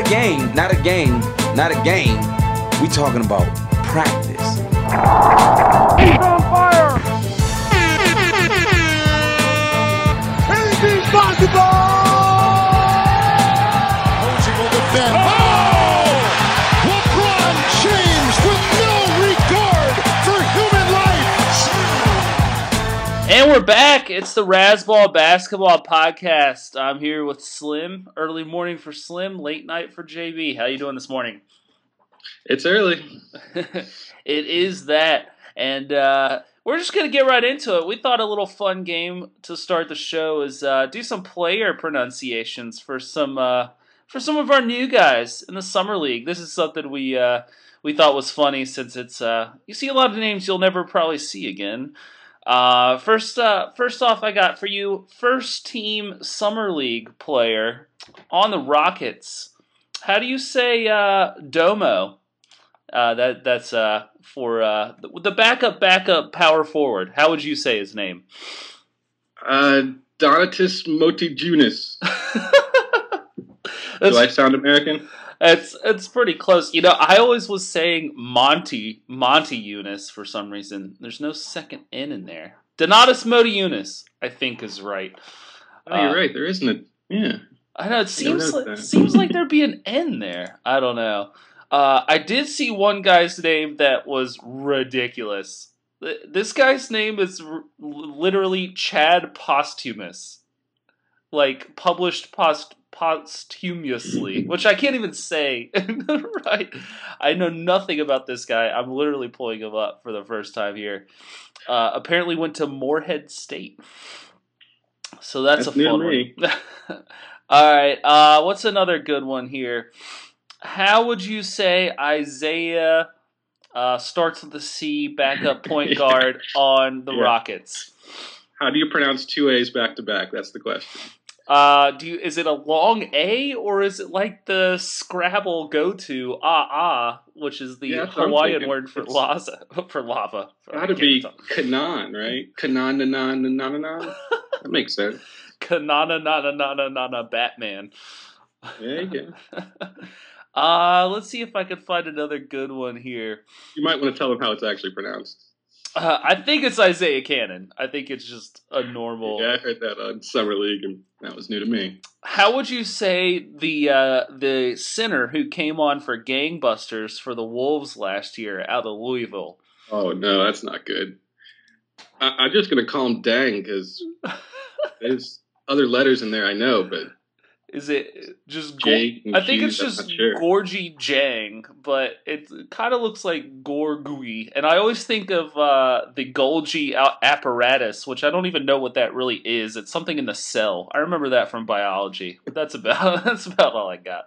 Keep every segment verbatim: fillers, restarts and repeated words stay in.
a game, not a game, not a game. We talking about practice. He's on fire! Anything's possible! Coaching will defend. Oh! LeBron James with no regard for human life. And we're back. It's the Razzball Basketball Podcast. I'm here with Slim. Early morning for Slim, late night for J B. How you doing this morning? It's early. It is that. And uh, we're just going to get right into it. We thought a little fun game to start the show is uh, do some player pronunciations for some uh, for some of our new guys in the Summer League. This is something we uh, we thought was funny since it's uh, you see a lot of names you'll never probably see again. Uh, first, uh, first off, I got for you first team Summer League player on the Rockets. How do you say uh, Domo? Uh, that that's uh, for uh, the, the backup backup power forward. How would you say his name? Uh, Donatas Motijunas. Do I sound American? It's it's pretty close. You know, I always was saying Monty Monty Eunice for some reason. There's no second N in there. Donatas Motijunas, I think, is right. Oh, you're uh, right. There isn't a yeah. I know it seems like that. seems like there'd be an N there. I don't know. Uh, I did see one guy's name that was ridiculous. This guy's name is r- literally Chad Posthumus, like published post posthumously, which I can't even say. Right? I know nothing about this guy. I'm literally pulling him up for the first time here. Uh, apparently went to Morehead State, so that's, that's a fun one. All right, uh, what's another good one here? How would you say Isaiah uh, starts with the C, backup point guard on the yeah. Rockets? How do you pronounce two A's back to back? That's the question. Uh, do you, is it a long A or is it like the Scrabble go-to ah ah, which is the yeah, Hawaiian word for lava? For lava. It had to be Kanan, right? Kanan na na na na na. That makes sense. Kanana na na na na na na Batman. There you go. Uh, let's see if I can find another good one here. You might want to tell them how it's actually pronounced. Uh, I think it's Isaiah Cannon. I think it's just a normal... Yeah, I heard that on Summer League, and that was new to me. How would you say the uh, the center who came on for gangbusters for the Wolves last year out of Louisville? Oh, no, that's not good. I, I'm just going to call him Dang, because there's other letters in there I know, but... Is it just... Go- I think it's just sure. Gorgie Jang, but it kind of looks like Gorgui. And I always think of uh, the Golgi apparatus, which I don't even know what that really is. It's something in the cell. I remember that from biology. But that's about that's about all I got.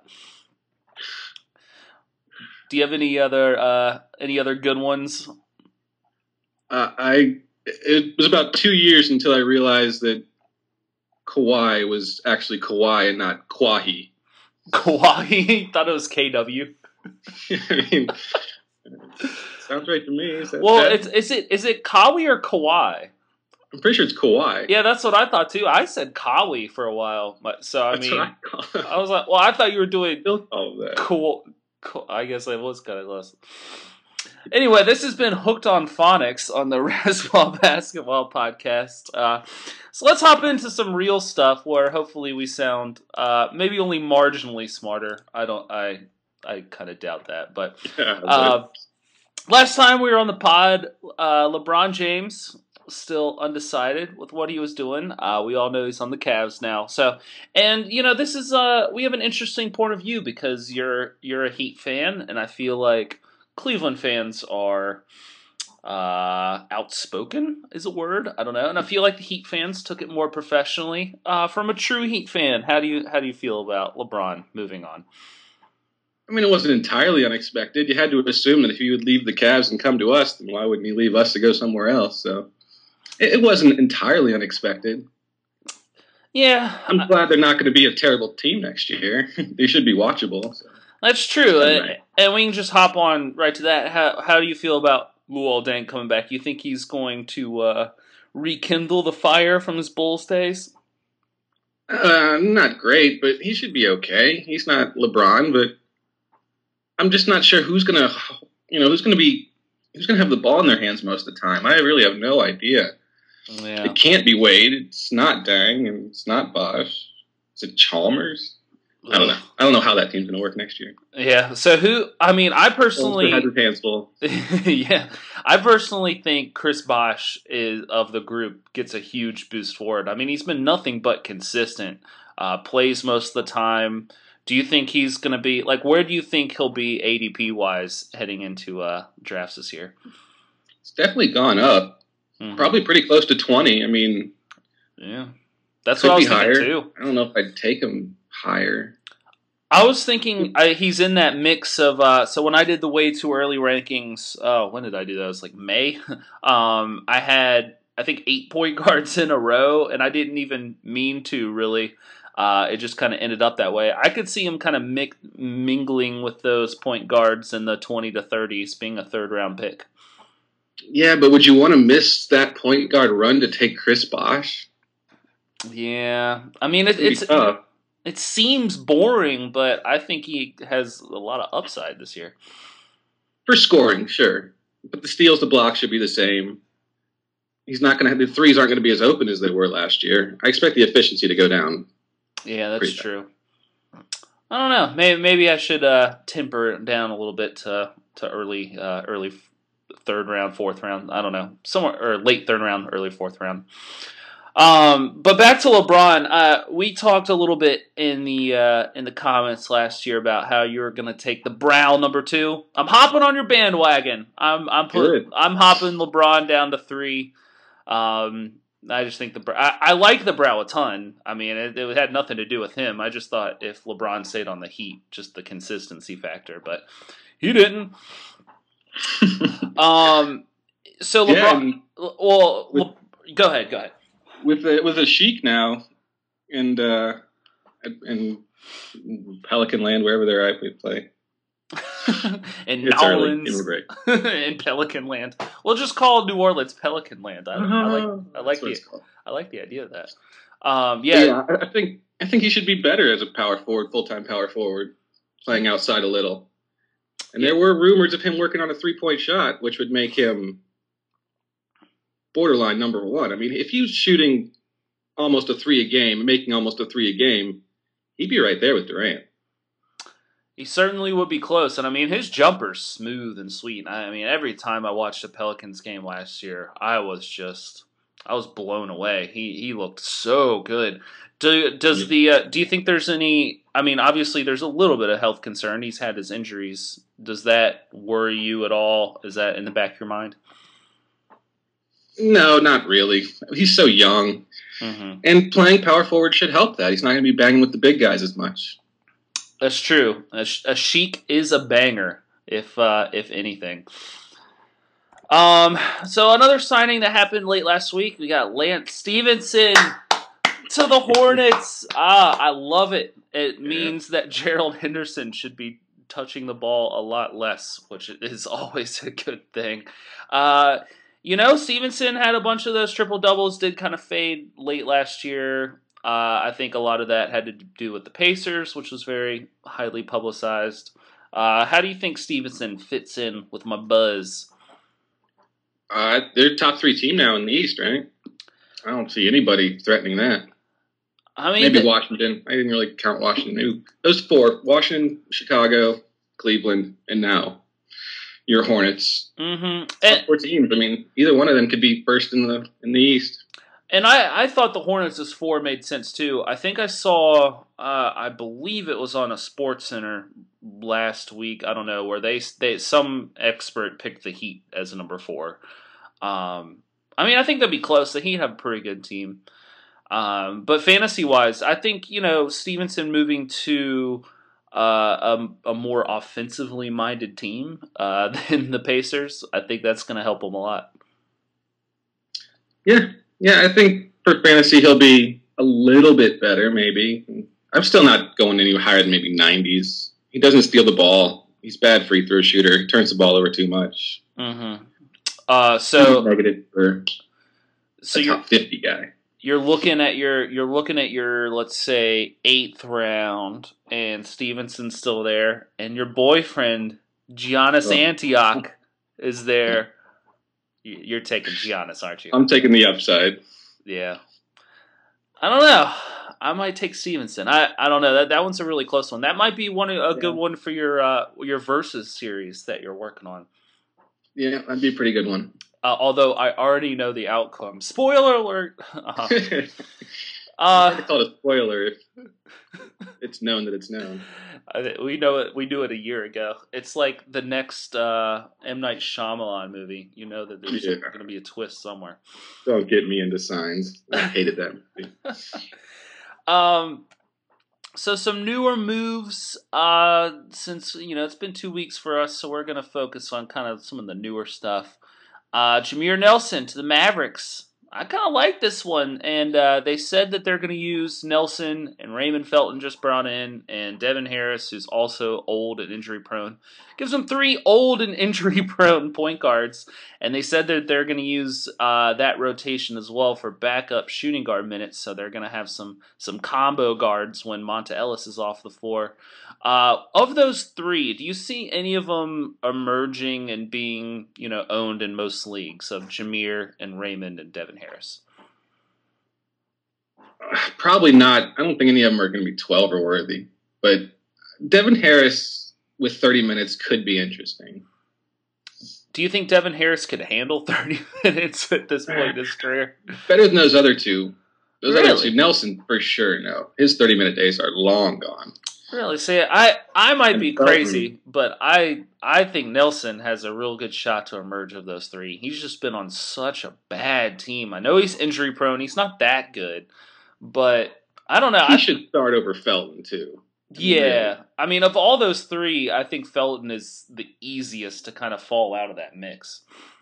Do you have any other uh, any other good ones? Uh, I it was about two years until I realized that Kawhi was actually Kawhi and not Kwahi. Kawhi? Thought it was K W. I mean, sounds right to me. Well, it's, is it is it Kawi or Kawhi? I'm pretty sure it's Kawhi. Yeah, that's what I thought too. I said Kawi for a while, so I that's mean, I, I was like, well, I thought you were doing all of that. Cool. cool. I guess I was kind of less. Anyway, this has been Hooked on Phonics on the Razzball Basketball Podcast. Uh, so let's hop into some real stuff where hopefully we sound uh, maybe only marginally smarter. I don't. I I kind of doubt that. But uh, last time we were on the pod, uh, LeBron James still undecided with what he was doing. Uh, we all know he's on the Cavs now. So, and you know, this is uh, we have an interesting point of view because you're you're a Heat fan, and I feel like Cleveland fans are uh, outspoken, is a word. I don't know, and I feel like the Heat fans took it more professionally. Uh, from a true Heat fan, how do you how do you feel about LeBron moving on? I mean, it wasn't entirely unexpected. You had to assume that if he would leave the Cavs and come to us, then why wouldn't he leave us to go somewhere else? So it, it wasn't entirely unexpected. Yeah, I'm glad they're not going to be a terrible team next year. They should be watchable. So. That's true, and, and we can just hop on right to that. How how do you feel about Luol Deng coming back? You think he's going to uh, rekindle the fire from his Bulls days? Uh, not great, but he should be okay. He's not LeBron, but I'm just not sure who's gonna, you know, who's gonna be, who's gonna have the ball in their hands most of the time. I really have no idea. Yeah. It can't be Wade. It's not Dang, and it's not Bosh. Is it Chalmers? I don't know. I don't know how that team's gonna work next year. Yeah. So who? I mean, I personally had his hands full. yeah, I personally think Chris Bosh is of the group gets a huge boost forward. I mean, he's been nothing but consistent. Uh, plays most of the time. Do you think he's going to be like? Where do you think he'll be A D P wise heading into uh, drafts this year? It's definitely gone up. Mm-hmm. Probably pretty close to twenty. I mean, yeah, that's what I was thinking higher. too. I don't know if I'd take him higher. I was thinking I, he's in that mix of. Uh, so when I did the way too early rankings, oh, when did I do that? It was like May. um, I had I think eight point guards in a row, and I didn't even mean to really. Uh, it just kind of ended up that way. I could see him kind of mi- mingling with those point guards in the twenty to thirties, being a third round pick. Yeah, but would you want to miss that point guard run to take Chris Bosh? Yeah, I mean it, it's tough. It seems boring, but I think he has a lot of upside this year. For scoring, sure, but the steals to blocks should be the same. He's not going to have the threes aren't going to be as open as they were last year. I expect the efficiency to go down. Yeah, that's true. I don't know. Maybe maybe I should uh, temper it down a little bit to to early uh, early third round, fourth round. I don't know, somewhere or late third round, early fourth round. Um, but back to LeBron. Uh, we talked a little bit in the uh, in the comments last year about how you were going to take the Brow number two. I'm hopping on your bandwagon. I'm I'm put, I'm hopping LeBron down to three. Um, I just think the I, I like the Brow a ton. I mean, it, it had nothing to do with him. I just thought if LeBron stayed on the Heat, just the consistency factor, but he didn't. um, so LeBron. Yeah, well, with, Le, go ahead. Go ahead. With the, with a Sheik now, and uh, in Pelican Land, wherever they're at, we play. in New Orleans, in Pelican Land. We'll just call New Orleans Pelican Land. I, I like, I like the, I like the idea of that. Um, yeah, yeah. I think, I think he should be better as a power forward, full time power forward, playing outside a little. And yeah. There were rumors of him working on a three point shot, which would make him borderline number one. I mean, if he was shooting almost a three a game, making almost a three a game, he'd be right there with Durant. He certainly would be close. And, I mean, his jumper's smooth and sweet. I mean, every time I watched the Pelicans game last year, I was just – I was blown away. He he looked so good. Do, does the uh, do you think there's any – I mean, obviously there's a little bit of health concern. He's had his injuries. Does that worry you at all? Is that in the back of your mind? No, not really. He's so young. Mm-hmm. And playing power forward should help that. He's not going to be banging with the big guys as much. That's true. A, a Sheik is a banger, if uh, if anything. Um. So another signing that happened late last week, we got Lance Stevenson to the Hornets. Ah, I love it. It yeah. means that Gerald Henderson should be touching the ball a lot less, which is always a good thing. Uh, you know, Stevenson had a bunch of those triple doubles, did kind of fade late last year. Uh, I think a lot of that had to do with the Pacers, which was very highly publicized. Uh, how do you think Stevenson fits in with my buzz? Uh, they're top three team now in the East, right? I don't see anybody threatening that. I mean, maybe the, Washington. I didn't really count Washington. Those four: Washington, Chicago, Cleveland, and now your Hornets. Mm-hmm. And, four teams. I mean, either one of them could be first in the in the East. And I, I thought the Hornets as four made sense too. I think I saw, uh, I believe it was on a Sports Center last week. I don't know where they they some expert picked the Heat as a number four. Um, I mean, I think they'd be close. The Heat have a pretty good team. Um, but fantasy wise, I think you know Stevenson moving to uh, a, a more offensively minded team uh, than the Pacers. I think that's going to help him a lot. Yeah. Yeah, I think for fantasy he'll be a little bit better, maybe. I'm still not going any higher than maybe nineties. He doesn't steal the ball. He's a bad free throw shooter. He turns the ball over too much. Mm-hmm. Uh, so negative for so a you're, top fifty guy. you're looking at your you're looking at your let's say eighth round, and Stevenson's still there, and your boyfriend Giannis Oh. Antioch is there. You're taking Giannis, aren't you? I'm taking the upside. Yeah. I don't know. I might take Stevenson. I, I don't know. That that one's a really close one. That might be one a good Yeah. one for your uh, your versus series that you're working on. Yeah, that'd be a pretty good one. Uh, although I already know the outcome. Spoiler alert. Uh, I uh, call it a spoiler if it's known that it's known. I- we know it. We knew it a year ago. It's like the next uh, M. Night Shyamalan movie. You know that there's Yeah. going to be a twist somewhere. Don't get me into signs. I hated that movie. Um, so some newer moves. Uh, since you know it's been two weeks for us, so we're gonna focus on kind of some of the newer stuff. Uh, Jameer Nelson to the Mavericks. I kind of like this one, and uh, they said that they're going to use Nelson and Raymond Felton just brought in, and Devin Harris, who's also old and injury prone. Gives them three old and injury prone point guards, and they said that they're going to use uh, that rotation as well for backup shooting guard minutes. So they're going to have some some combo guards when Monta Ellis is off the floor. Uh, of those three, do you see any of them emerging and being, you know, owned in most leagues of Jameer and Raymond and Devin Harris? Probably not. I don't think any of them are going to be twelve or worthy. But Devin Harris with thirty minutes could be interesting. Do you think Devin Harris could handle thirty minutes at this point in his career? Better than those other two. Those other Really? two. Nelson, for sure, no. His thirty-minute days are long gone. Really? See, I, I might And be Felton. crazy, but I I think Nelson has a real good shot to emerge of those three. He's just been on such a bad team. I know he's injury prone. He's not that good, but I don't know. He I, should start over Felton, too. yeah. I mean, of all those three, I think Felton is the easiest to kind of fall out of that mix.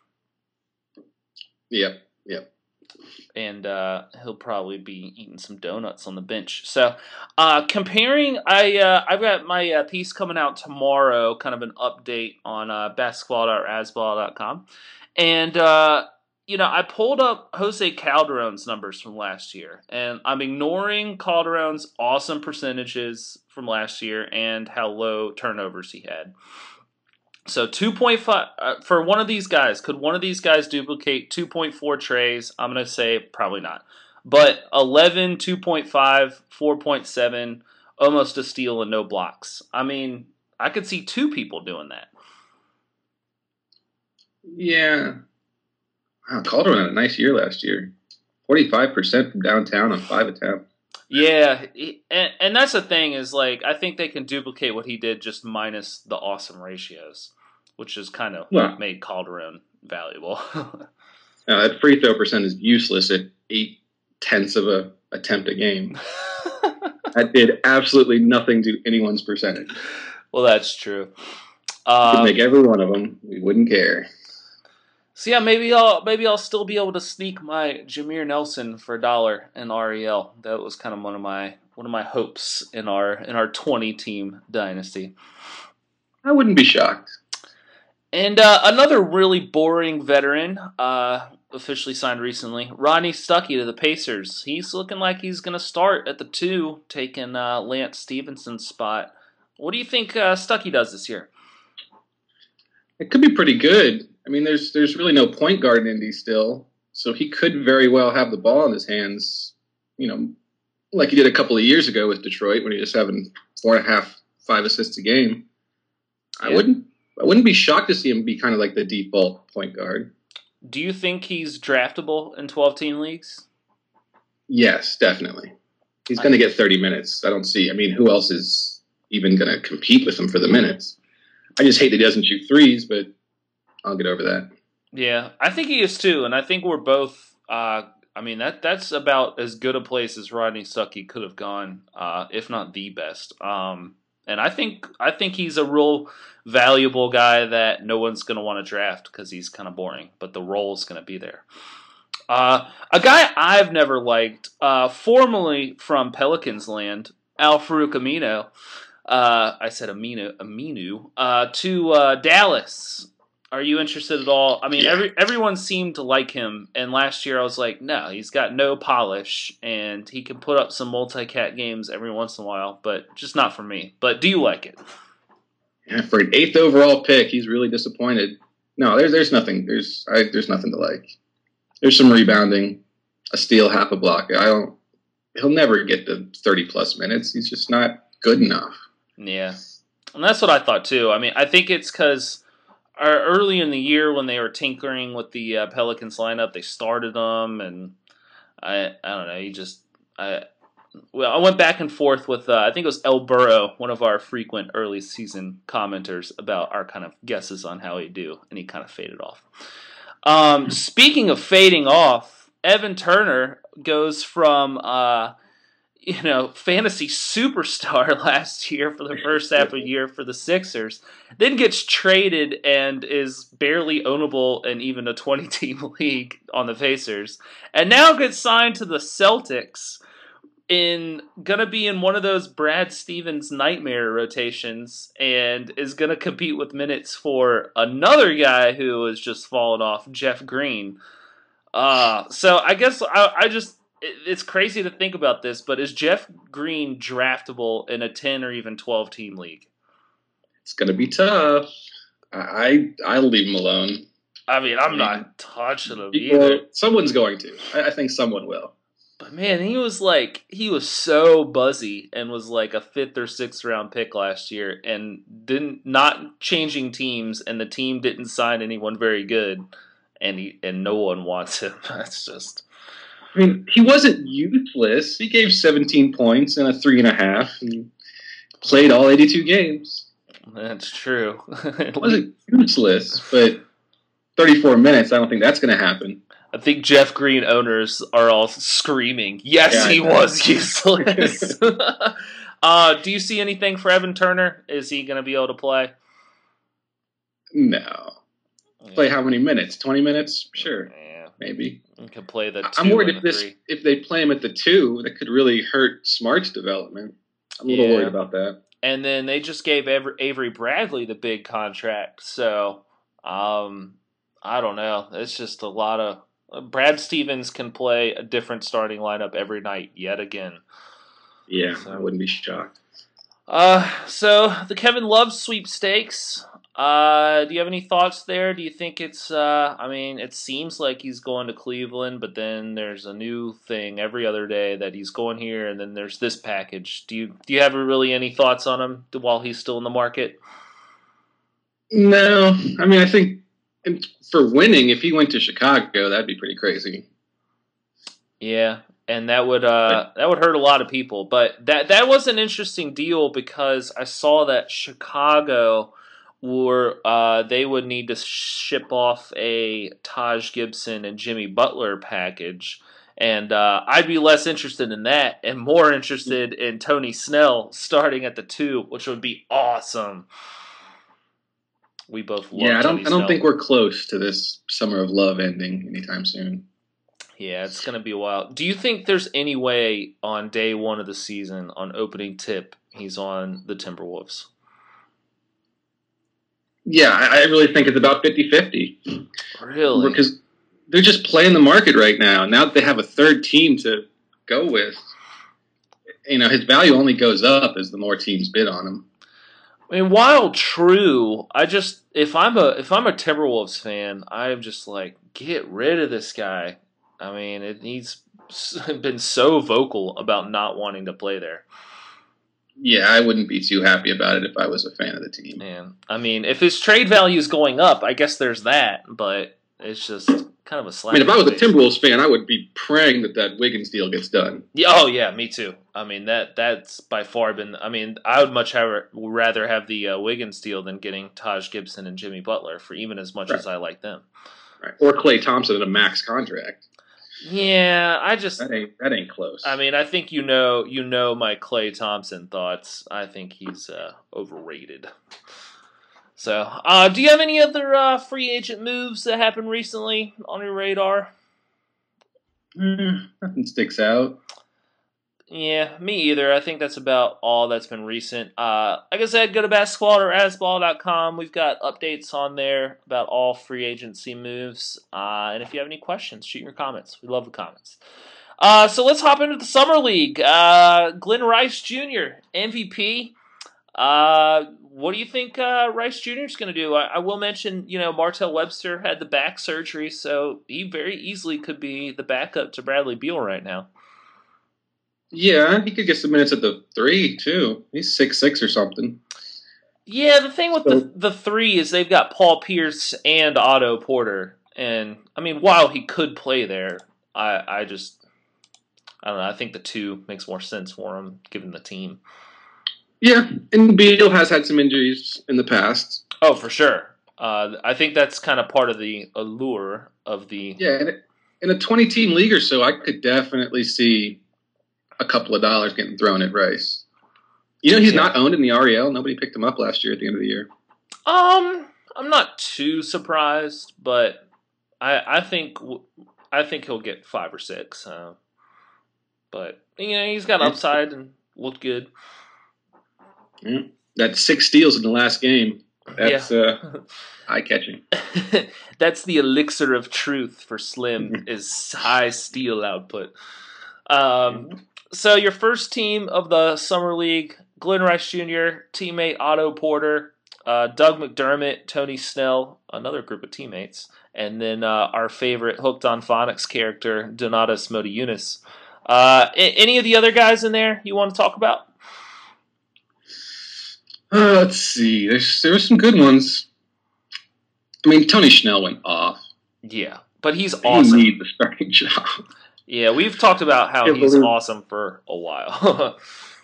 Yep, yep. And uh, he'll probably be eating some donuts on the bench. So, uh, comparing, I uh, I've got my uh, piece coming out tomorrow, kind of an update on uh, basketball dot rasball dot com, and uh, you know I pulled up Jose Calderon's numbers from last year, and I'm ignoring Calderon's awesome percentages from last year and how low turnovers he had. So two point five uh, for one of these guys. Could one of these guys duplicate two point four trays? I'm going to say probably not. But eleven, two point five, four point seven, almost a steal and no blocks. I mean, I could see two people doing that. Yeah. Wow, Calderon had a nice year last year. forty-five percent from downtown on five attempts. Yeah, he- and, and that's the thing is, like, I think they can duplicate what he did just minus the awesome ratios, which is kind of Well- what made Calderon valuable. Now, that free throw percent is useless at eight tenths of a attempt a game. That did absolutely nothing to anyone's percentage. Well, that's true. Could Um, make every one of them. We wouldn't care. So yeah, maybe I'll maybe I'll still be able to sneak my Jameer Nelson for a dollar in R E L. That was kind of one of my one of my hopes in our in our twenty team dynasty. I wouldn't be shocked. And uh, another really boring veteran, uh, officially signed recently, Rodney Stuckey to the Pacers. He's looking like he's going to start at the two, taking uh, Lance Stevenson's spot. What do you think uh, Stuckey does this year? It could be pretty good. I mean, there's there's really no point guard in Indy still, so he could very well have the ball in his hands, you know, like he did a couple of years ago with Detroit when he was having four and a half, five assists a game. I Yeah. wouldn't I wouldn't be shocked to see him be kind of like the default point guard. Do you think he's draftable in twelve-team leagues? Yes, definitely. He's going to get thirty minutes. I don't see. I mean, who else is even going to compete with him for the minutes? I just hate that he doesn't shoot threes, but I'll get over that. Yeah, I think he is too, and I think we're both. Uh, I mean that that's about as good a place as Rodney Stuckey could have gone, uh, if not the best. Um, and I think I think he's a real valuable guy that no one's going to want to draft because he's kind of boring, but the role is going to be there. Uh, a guy I've never liked, uh, formerly from Pelicans land, Al-Farouq Aminu. Uh, I said Aminu, Aminu uh, to uh, Dallas. Are you interested at all? I mean, Yeah. every everyone seemed to like him, and last year I was like, no, he's got no polish, and he can put up some multi-cat games every once in a while, but just not for me. But do you like it? Yeah, for an eighth overall pick, he's really disappointed. No, there's there's nothing. There's I, there's nothing to like. There's some rebounding, a steal, half a block. I don't. He'll never get the thirty plus minutes. He's just not good enough. Yeah, and that's what I thought too. I mean, I think it's because early in the year when they were tinkering with the uh, Pelicans lineup, they started them, and I I don't know. You just I well, I went back and forth with uh, I think it was El Burrow, one of our frequent early season commenters, about our kind of guesses on how he'd do, and he kind of faded off. Um, speaking of fading off, Evan Turner goes from uh, you know, fantasy superstar last year for the first half of the year for the Sixers, then gets traded and is barely ownable in even a twenty-team league on the Pacers, and now gets signed to the Celtics in gonna be in one of those Brad Stevens nightmare rotations, and is gonna compete with minutes for another guy who has just fallen off, Jeff Green. Uh, so I guess I, I just. It's crazy to think about this, but is Jeff Green draftable in a ten or even twelve team league? It's gonna be tough. I I'll leave him alone. I mean, I'm not touching him People, either. someone's going to. I, I think someone will. But man, he was like he was so buzzy and was like a fifth or sixth round pick last year, and didn't not changing teams, and the team didn't sign anyone very good, and he and no one wants him. That's just. I mean, he wasn't useless. He gave seventeen points and a three and a half, and played all eighty-two games. That's true. It wasn't useless, but thirty-four minutes, I don't think that's going to happen. I think Jeff Green owners are all screaming, yes, Yeah, he know. was useless. uh, do you see anything for Evan Turner? Is he going to be able to play? No. Yeah. Play how many minutes? twenty minutes? Sure. Yeah. Maybe. He can play the two I'm worried and if the this three. if they play him at the two, that could really hurt Smart's development. I'm a little Yeah. worried about that. And then they just gave Avery, Avery Bradley the big contract. So, um, I don't know. It's just a lot of... Brad Stevens can play a different starting lineup every night yet again. Yeah, So- I wouldn't be shocked. Uh, so the Kevin Love sweepstakes. Uh, do you have any thoughts there? Do you think it's? Uh, I mean, it seems like he's going to Cleveland, but then there's a new thing every other day that he's going here, and then there's this package. Do you do you have really any thoughts on him while he's still in the market? No, I mean, I think for winning, if he went to Chicago, that'd be pretty crazy. Yeah, and that would uh that would hurt a lot of people. But that that was an interesting deal because I saw that Chicago were uh they would need to ship off a Taj Gibson and Jimmy Butler package, and uh, I'd be less interested in that and more interested in Tony Snell starting at the two, which would be awesome. We both love Yeah, I don't. Tony I don't Snell. think we're close to this summer of love ending anytime soon. Yeah, it's going to be a while. Do you think there's any way on day one of the season, on opening tip, he's on the Timberwolves? Yeah, I, I really think it's about fifty-fifty. Really? Because they're just playing the market right now. Now that they have a third team to go with, you know, his value only goes up as the more teams bid on him. I mean, while true, I just if I'm a if I'm a Timberwolves fan, I'm just like, get rid of this guy. I mean, it, he's been so vocal about not wanting to play there. Yeah, I wouldn't be too happy about it if I was a fan of the team. Man, I mean, if his trade value is going up, I guess there's that, but it's just kind of a I slap. mean, if I was a in the face. Timberwolves fan, I would be praying that that Wiggins deal gets done. Yeah, oh yeah, me too. I mean that that's by far been. I mean, I would much have, rather have the uh, Wiggins deal than getting Taj Gibson and Jimmy Butler for even as much Right. as I like them. Right. Or Klay Thompson at a max contract. Yeah, I just. That ain't that ain't close. I mean, I think you know you know my Klay Thompson thoughts. I think he's uh, overrated. So, uh, do you have any other uh, free agent moves that happened recently on your radar? Mm, nothing sticks out. Yeah, me either. I think that's about all that's been recent. Uh, like I said, go to basketball or asball dot com. We've got updates on there about all free agency moves. Uh, and if you have any questions, shoot your comments. We love the comments. Uh, so let's hop into the Summer League. Uh, Glenn Rice Junior, M V P. Uh, what do you think uh, Rice Junior is going to do? I, I will mention, you know, Martell Webster had the back surgery, so he very easily could be the backup to Bradley Beal right now. Yeah, he could get some minutes at the three, too. He's six six or something. Yeah, the thing with So, the the three is they've got Paul Pierce and Otto Porter. And, I mean, while he could play there, I, I just, I don't know, I think the two makes more sense for him, given the team. yeah, and Beal has had some injuries in the past. Oh, for sure. Uh, I think that's kind of part of the allure of the... Yeah, and in a twenty-team league or so, I could definitely see a couple of dollars getting thrown at Rice. You know, he's Yeah. not owned in the R E L. Nobody picked him up last year at the end of the year. Um, I'm not too surprised, but I I think I think he'll get five or six. Uh, but you know, he's got upside and looked good. Yeah. That six steals in the last game. That's Yeah. uh, eye-catching. That's the elixir of truth for Slim is high steal output. Um, so your first team of the Summer League, Glenn Rice Junior, teammate Otto Porter, uh, Doug McDermott, Tony Snell, another group of teammates, and then uh, our favorite Hooked on Phonics character, Donatas Motiejunas. Uh, a- any of the other guys in there you want to talk about? Uh, let's see. There's there were some good ones. I mean, Tony Snell went off. Yeah, but he's He awesome. need the starting job. Yeah, we've talked about how Can't he's believe- awesome for a while.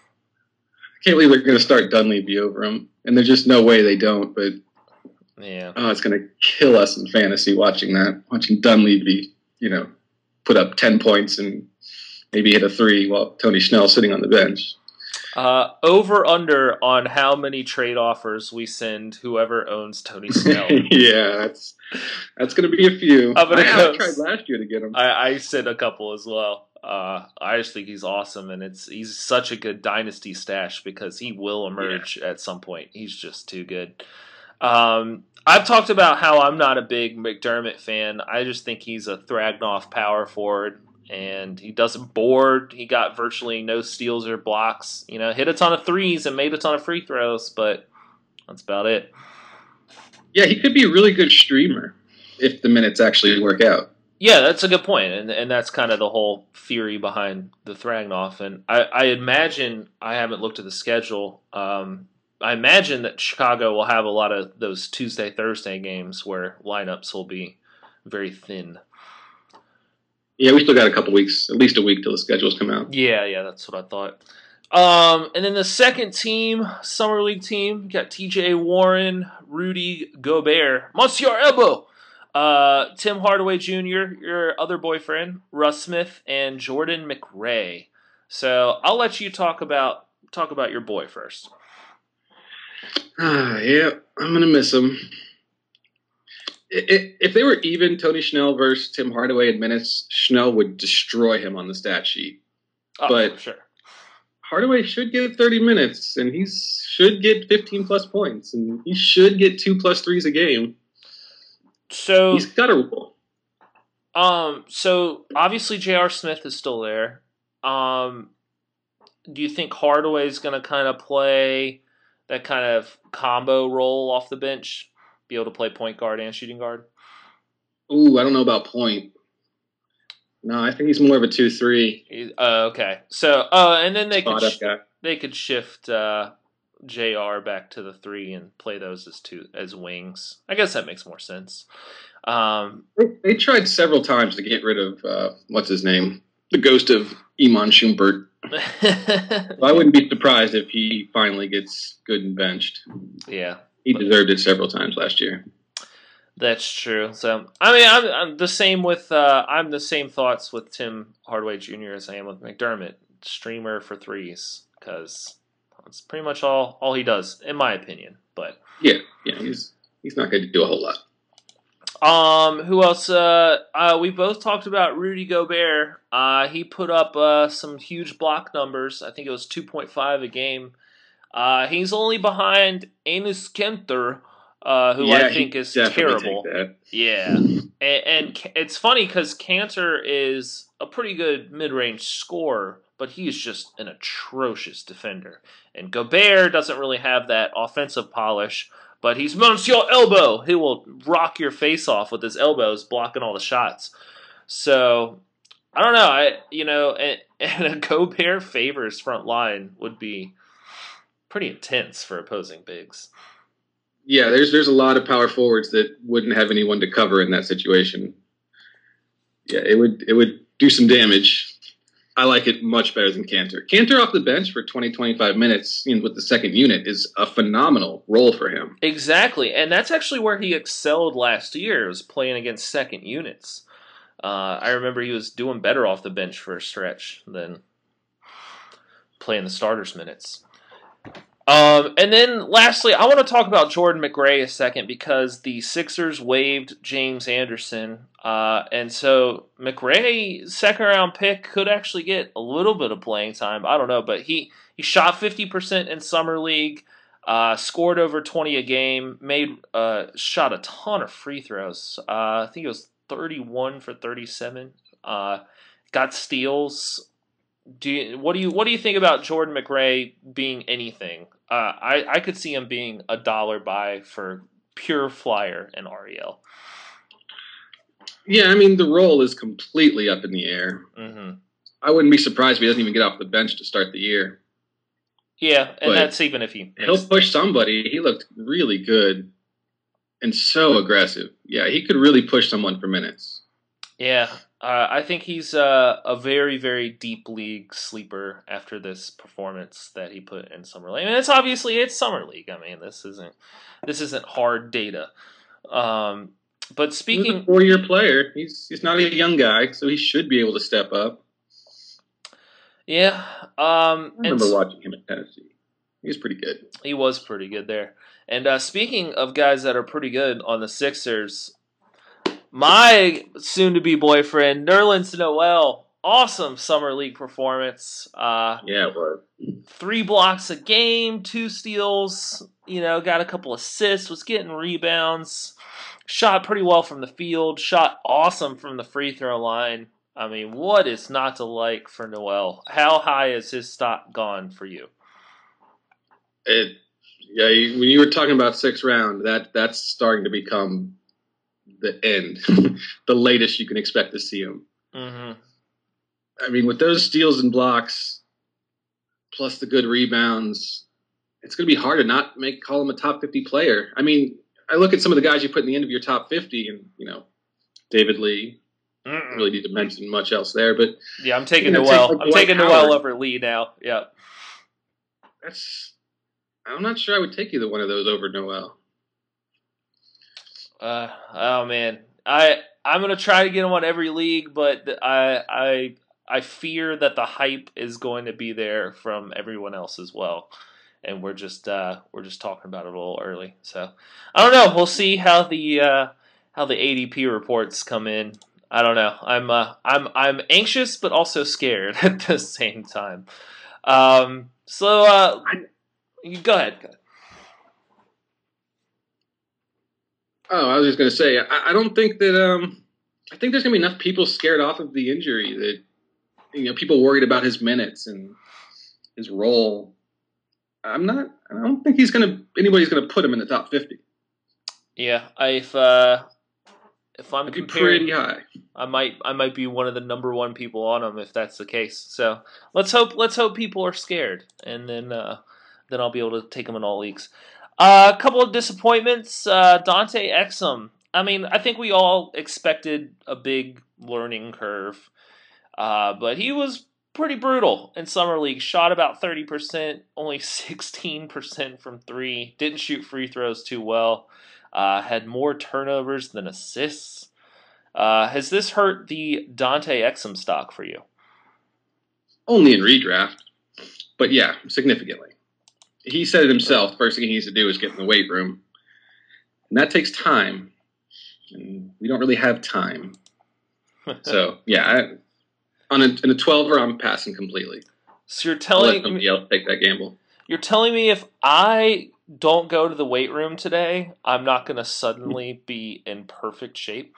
I can't believe they're going to start Dunleavy over him, and there's just no way they don't. But Yeah. oh, it's going to kill us in fantasy watching that. Watching Dunleavy, you know, put up ten points and maybe hit a three while Tony Snell's sitting on the bench. Uh, over under on how many trade offers we send whoever owns Tony Snell. Yeah, that's that's going to be a few. I'm gonna I, go- I tried last year to get him. I, I said a couple as well. Uh, I just think he's awesome, and it's he's such a good dynasty stash because he will emerge at some point. He's just too good. Um, I've talked about how I'm not a big McDermott fan. I just think he's a Thragnoff power forward, and he doesn't board. He got virtually no steals or blocks. You know, hit a ton of threes and made a ton of free throws, but that's about it. Yeah, he could be a really good streamer if the minutes actually work out. Yeah, that's a good point, and and that's kind of the whole theory behind the Thragnoff. And I, I imagine I haven't looked at the schedule. Um, I imagine that Chicago will have a lot of those Tuesday Thursday games where lineups will be very thin. Yeah, we still got a couple weeks, at least a week till the schedules come out. Yeah, yeah, that's what I thought. Um, and then the second team, Summer League team, you got T J Warren, Rudy Gobert, Monsieur Ebo. Uh, Tim Hardaway Junior, your other boyfriend, Russ Smith, and Jordan McRae. So I'll let you talk about talk about your boy first. Ah, yeah, I'm gonna miss him. I- I- If they were even, Tony Snell versus Tim Hardaway in minutes, Snell would destroy him on the stat sheet. Oh, But- for sure. Hardaway should get thirty minutes, and he should get fifteen plus points, and he should get two plus threes a game. So He's got a rule. um, so obviously J R. Smith is still there. Um, do you think Hardaway's going to kind of play that kind of combo role off the bench? Be able to play point guard and shooting guard? Ooh, I don't know about point. No, I think he's more of a two three Uh, okay. So, uh, and then they could spot up sh- guy. they could shift uh, J R back to the three and play those as two as wings. I guess that makes more sense. Um, They, they tried several times to get rid of, uh, what's his name? The ghost of Iman Shumpert. So I wouldn't be surprised if he finally gets good and benched. yeah. He deserved it several times last year. That's true. So I mean, I'm, I'm the same with uh, I'm the same thoughts with Tim Hardaway Junior as I am with McDermott. Streamer for threes because that's pretty much all all he does, in my opinion. But Yeah, yeah, he's he's not going to do a whole lot. Um, who else? Uh, uh, we both talked about Rudy Gobert. Uh, he put up uh, some huge block numbers. I think it was two point five a game. Uh, he's only behind Enes Kanter, uh, who yeah, I think he is definitely terrible. take that. Yeah, and, and K- it's funny because Kanter is a pretty good mid-range scorer, but he is just an atrocious defender. And Gobert doesn't really have that offensive polish, but he's Monsieur Elbow. He will rock your face off with his elbows, blocking all the shots. So I don't know. I you know, and, and a Gobert favors front line would be pretty intense for opposing bigs. Yeah, there's there's a lot of power forwards that wouldn't have anyone to cover in that situation. Yeah, it would it would do some damage. I like it much better than Cantor. Cantor off the bench for twenty, twenty-five minutes you know, with the second unit is a phenomenal role for him. Exactly, and that's actually where he excelled last year, was playing against second units. Uh, I remember he was doing better off the bench for a stretch than playing the starters minutes. Um, and then lastly, I want to talk about Jordan McRae a second because the Sixers waived James Anderson. Uh, and so McRae, second round pick, could actually get a little bit of playing time. I don't know, but he, he shot fifty percent in Summer League, uh, scored over twenty a game, made uh, shot a ton of free throws. Uh, I think it was thirty-one for thirty-seven. Uh, got steals. Do you, what do you what do you think about Jordan McRae being anything? Uh, I I could see him being a dollar buy for pure flyer and R E L. Yeah, I mean the role is completely up in the air. Mm-hmm. I wouldn't be surprised if he doesn't even get off the bench to start the year. Yeah, and But that's even if he he'll push somebody. He looked really good and so aggressive. Yeah, he could really push someone for minutes. Yeah, uh, I think he's uh, a very, very deep league sleeper after this performance that he put in Summer League. I mean, it's obviously it's Summer League. I mean, this isn't this isn't hard data. Um, but speaking, he's a four-year player. He's he's not a young guy, so he should be able to step up. Yeah, um, I remember watching him at Tennessee. He was pretty good. He was pretty good there. And uh, speaking of guys that are pretty good on the Sixers, my soon-to-be boyfriend, Nerlens Noel, awesome Summer League performance. Uh, yeah, it was. Three blocks a game, two steals, you know, got a couple assists, was getting rebounds, shot pretty well from the field, shot awesome from the free throw line. I mean, what is not to like for Noel? How high has his stock gone for you? It, yeah, you, when you were talking about sixth round, that that's starting to become the end, the latest you can expect to see him. Mm-hmm. I mean, with those steals and blocks, plus the good rebounds, it's going to be hard to not make call him a top fifty player. I mean, I look at some of the guys you put in the end of your top fifty, and you know, David Lee. Mm-mm. Really need to mention much else there, but yeah, I'm taking you know, Noel. like I'm taking Howard. Noel over Lee now. Yeah, that's. I'm not sure I would take either one of those over Noel. Uh, oh man, I I'm gonna try to get him on every league, but I I I fear that the hype is going to be there from everyone else as well, and we're just uh, we're just talking about it a little early. So I don't know. We'll see how the uh, how the A D P reports come in. I don't know. I'm uh, I'm I'm anxious, but also scared at the same time. Um, so uh, you go ahead. Go ahead. Oh, I was just going to say, I, I don't think that. Um, I think there's going to be enough people scared off of the injury that you know people worried about his minutes and his role. I'm not. I don't think he's going to. Anybody's going to put him in the top fifty. Yeah, if uh, if I'm It'd be comparing, pretty high. I might I might be one of the number one people on him if that's the case. So let's hope let's hope people are scared, and then uh, then I'll be able to take them in all leagues. Uh, a couple of disappointments. Uh, Dante Exum. I mean, I think we all expected a big learning curve, uh, but he was pretty brutal in Summer League. Shot about thirty percent, only sixteen percent from three. Didn't shoot free throws too well. Uh, had more turnovers than assists. Uh, has this hurt the Dante Exum stock for you? Only in redraft, but yeah, significantly. He said it himself. First thing he needs to do is get in the weight room, and that takes time. and we don't really have time. So yeah, I, on a, in a twelver, I'm passing completely. So you're I'll telling let somebody else take that gamble. You're telling me if I don't go to the weight room today, I'm not going to suddenly be in perfect shape?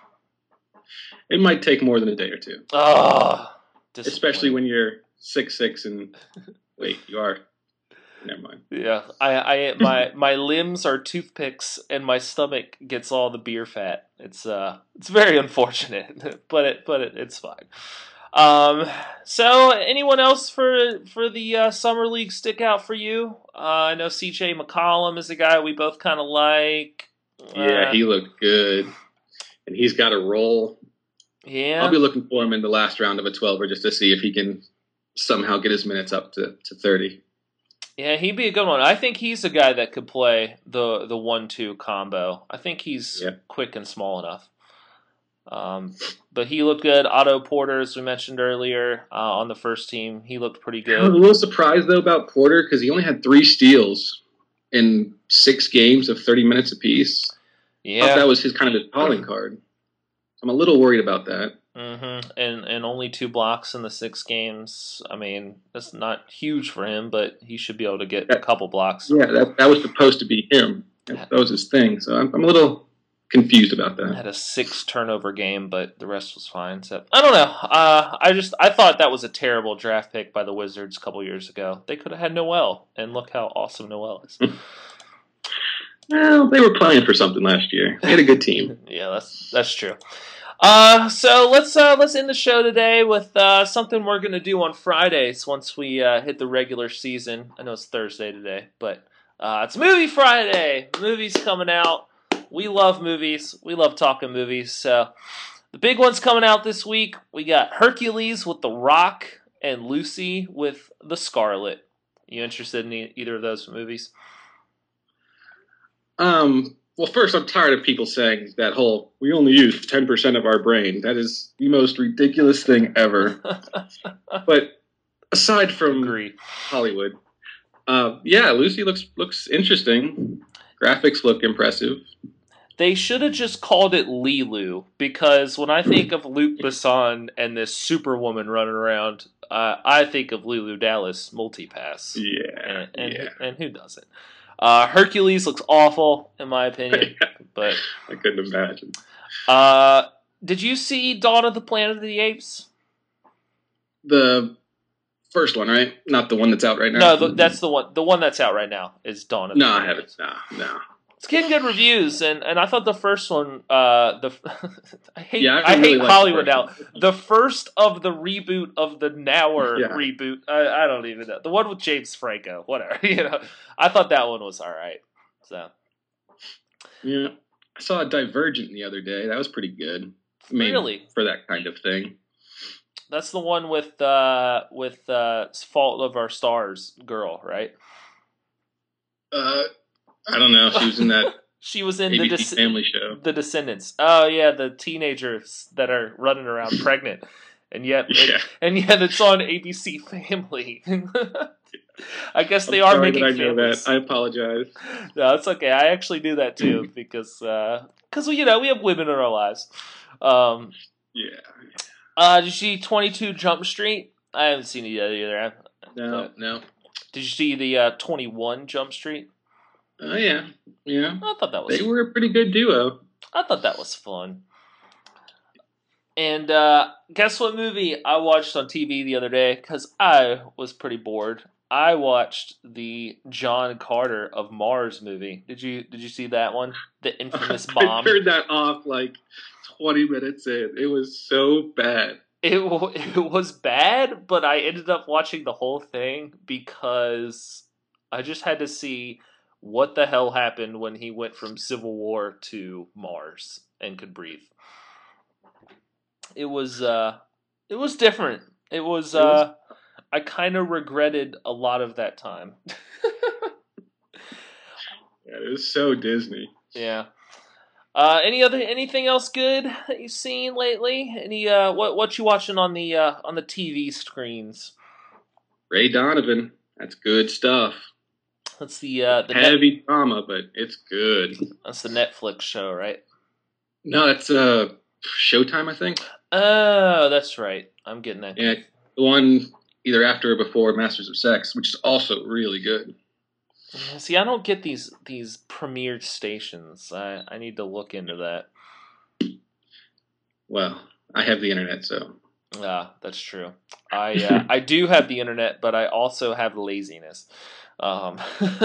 It might take more than a day or two. Ugh, especially when you're six six and wait, you are. Never mind. Yeah, I, I, my, my limbs are toothpicks, and my stomach gets all the beer fat. It's, uh, it's very unfortunate, but it, but it, it's fine. Um, so anyone else for for the uh, summer league stick out for you? Uh, I know C J McCollum is a guy we both kind of like. Yeah, uh, he looked good, and he's got a role. Yeah, I'll be looking for him in the last round of a twelver just to see if he can somehow get his minutes up to, to thirty. Yeah, he'd be a good one. I think he's a guy that could play the the one two combo. I think he's yeah. quick and small enough. Um, but he looked good. Otto Porter, as we mentioned earlier, uh, on the first team, he looked pretty good. I was a little surprised though about Porter because he only had three steals in six games of thirty minutes apiece. Yeah, I thought that was his kind of his calling card. I'm a little worried about that. Mm-hmm. And and only two blocks in the six games. I mean, that's not huge for him, but he should be able to get that, a couple blocks. Yeah, that that was supposed to be him. That, that was his thing. So I'm, I'm a little confused about that. Had a six turnover game, but the rest was fine. So I don't know. Uh, I just I thought that was a terrible draft pick by the Wizards a couple years ago. They could have had Noel, and look how awesome Noel is. Well, they were playing for something last year. They had a good team. Yeah, that's that's true. Uh, so let's uh, let's end the show today with uh, something we're gonna do on Fridays once we uh, hit the regular season. I know it's Thursday today, but uh, it's Movie Friday. Movies coming out. We love movies. We love talking movies. So the big ones coming out this week. We got Hercules with The Rock and Lucy with The Scarlet. You interested in e- either of those movies? Um. Well, first, I'm tired of people saying that whole "we only use ten percent of our brain." That is the most ridiculous thing ever. But aside from Agree. Hollywood, uh, yeah, Lucy looks looks interesting. Graphics look impressive. They should have just called it Lilu, because when I think of Luc Besson and this Superwoman running around, uh, I think of Lulu Dallas Multipass. Yeah, and and, yeah. and who doesn't? Uh, Hercules looks awful, in my opinion. But I couldn't imagine. Uh, did you see Dawn of the Planet of the Apes? The first one, right? Not the one that's out right now. No, the, that's the one. The one that's out right now is Dawn of. No, the I Planet. haven't. No, no. It's getting good reviews, and, and I thought the first one. Uh, the I hate Yeah, I I, really hate liked the Hollywood first now. one. The first of the reboot of the Nower Yeah. reboot. I, I don't even know the one with James Franco. Whatever, you know. I thought that one was all right. So Yeah, I saw Divergent the other day. That was pretty good. I mean, Really? for that kind of thing. that's the one with uh, with uh, Fault of Our Stars girl, right? Uh, I don't know. She was in that She was in A B the C Des- Family show. The Descendants. Oh yeah, the teenagers that are running around pregnant, and yet Yeah. and yet it's on A B C Family. I guess they I'm are sorry making that I know families. that. I apologize. No, it's okay. I actually do that too because because you know we have women in our lives. Um, Yeah. uh, did you see twenty-two Jump Street? I haven't seen it yet either. No, But- no. Did you see the uh, twenty-one Jump Street? Oh, yeah. Yeah. I thought that was They were a pretty good duo. I thought that was fun. And uh, guess what movie I watched on T V the other day? Because I was pretty bored. I watched the John Carter of Mars movie. Did you Did you see that one? The infamous I bomb. turned that off like twenty minutes in. It was so bad. It wa- it was bad, but I ended up watching the whole thing because I just had to see what the hell happened when he went from Civil War to Mars and could breathe. It was uh it was different. It was It was- uh I kind of regretted a lot of that time. Yeah, it was so Disney. Yeah. Uh, any other anything else good that you've seen lately? Any uh what what you watching on the uh on the T V screens? Ray Donovan. That's good stuff. That's the uh the Net- Heavy drama, but it's good. that's the Netflix show, right? No, that's uh, Showtime, I think. Oh, that's right. I'm getting that. Yeah, the one either after or before Masters of Sex, which is also really good. Yeah, see, I don't get these these premiered stations. I, I need to look into that. Well, I have the internet, so. Yeah, that's true. I uh, I do have the internet, but I also have laziness. Um,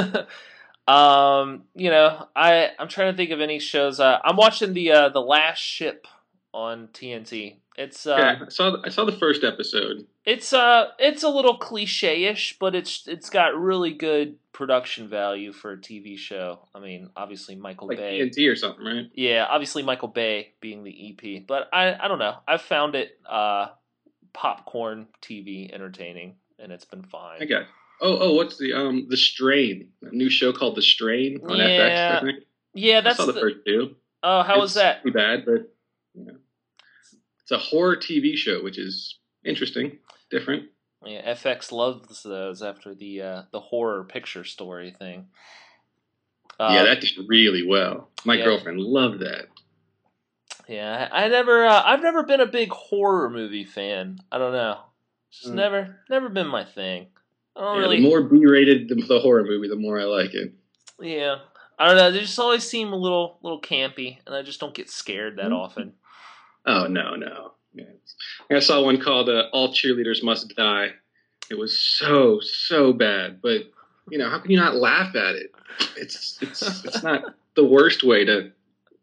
um, you know, I I'm trying to think of any shows. Uh, I'm watching the uh, the Last Ship on T N T. It's uh, yeah, I saw I saw the first episode. It's uh, it's a little cliche-ish, but it's it's got really good production value for a T V show. I mean, obviously Michael Like Bay. T N T or something, right? Yeah, obviously Michael Bay being the E P, but I I don't know. I've found it uh, popcorn T V entertaining, and it's been fine. I got. Oh, oh, what's the um the Strain? A new show called The Strain on Yeah. F X. I think. Yeah, that's I saw the, the, first two. Oh, how it's was that? Pretty bad, but you know, it's a horror T V show, which is interesting, different. Yeah, F X loves those after the uh, the horror picture story thing. Uh, yeah, that did really well. My yeah. girlfriend loved that. Yeah, I, I never, uh, I've never been a big horror movie fan. I don't know, it's just Mm. never, never been my thing. I don't Yeah, really. the more B-rated the, the horror movie, the more I like it. Yeah, I don't know. They just always seem a little, little campy, and I just don't get scared that Mm. often. Oh no, no. Yeah. I saw one called uh, "All Cheerleaders Must Die." It was so so bad, but you know, how can you not laugh at it? It's it's it's not the worst way to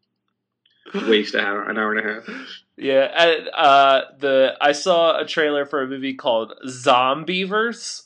waste an hour, an hour and a half. Yeah, I, uh, the I saw a trailer for a movie called Zombievers.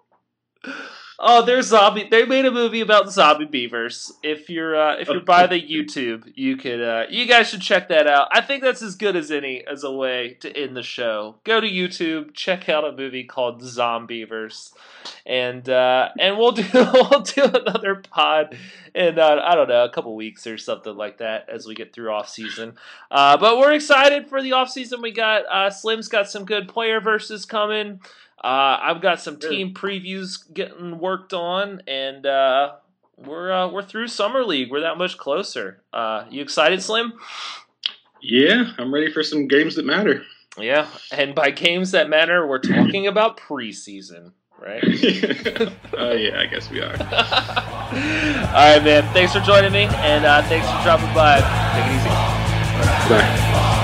Oh, there's zombie. They made a movie about zombie beavers. If you're uh, if you're by the YouTube, you could uh, you guys should check that out. I think that's as good as any as a way to end the show. Go to YouTube, check out a movie called Zombievers, and uh, and we'll do we'll do another pod in uh, I don't know, a couple weeks or something like that as we get through off season. Uh, but we're excited for the off season. We got uh, Slim's got some good player versus coming. Uh, I've got some team previews getting worked on, and uh, we're uh, we're through Summer League. We're that much closer. Uh, you excited, Slim? Yeah, I'm ready for some games that matter. Yeah, and by games that matter, we're talking about preseason, right? Oh, uh, yeah, I guess we are. All right, man. Thanks for joining me, and uh, thanks for dropping by. Take it easy. Bye.